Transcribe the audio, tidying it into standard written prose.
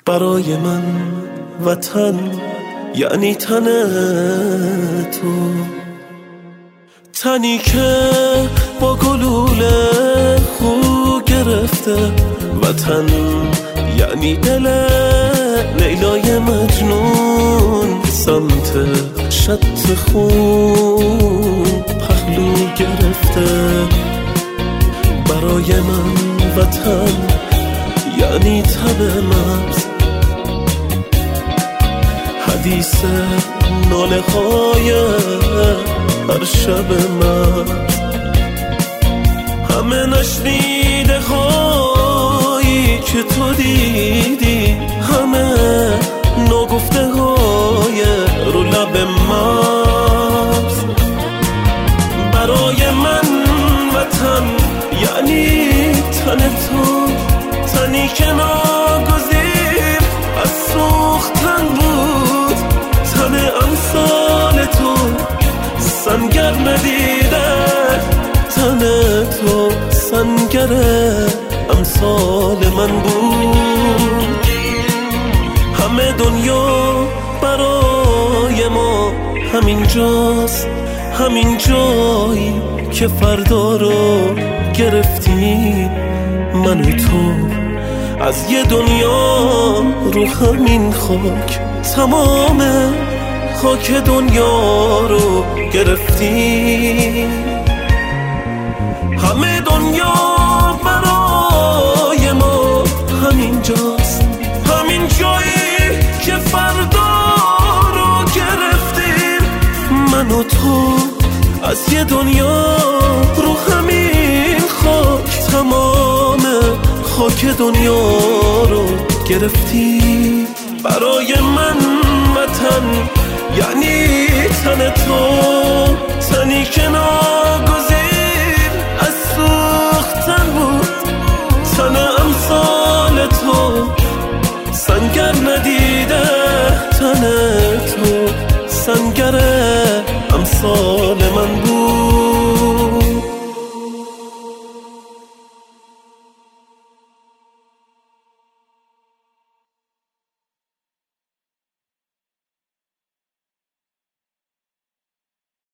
برای من وطن یعنی تن تو، تنی که با گلوله خو گرفته. وطن یعنی دل لیلای مجنون، سمت شط خون پهلو گرفته. برای من وطن یعنی تب مغز، حدیث ناله های هر شب مرز. همه نشنیده هایی که تو دیدی، همه نگفته های رو لب مرز. برای من وطن یعنی تن تو، تنی که ناگزیر از سوختن بود. تن امثال تو سنگر ندیدن، تن تو سنگر امثال من بود. همه دنیا برای ما همین جاست، همین جایی که فردا رو گرفتی. من و تو از یه دنیا رو همین خاک، تمام خاک دنیا رو گرفتی. همه دنیا برای ما همین جاست، همین جایی که فردا رو گرفتیم. من و تو از یه دنیا رو همین خاک، تمام خاک دنیا رو گرفتی. برای من وطن یعنی تن تو، تنی که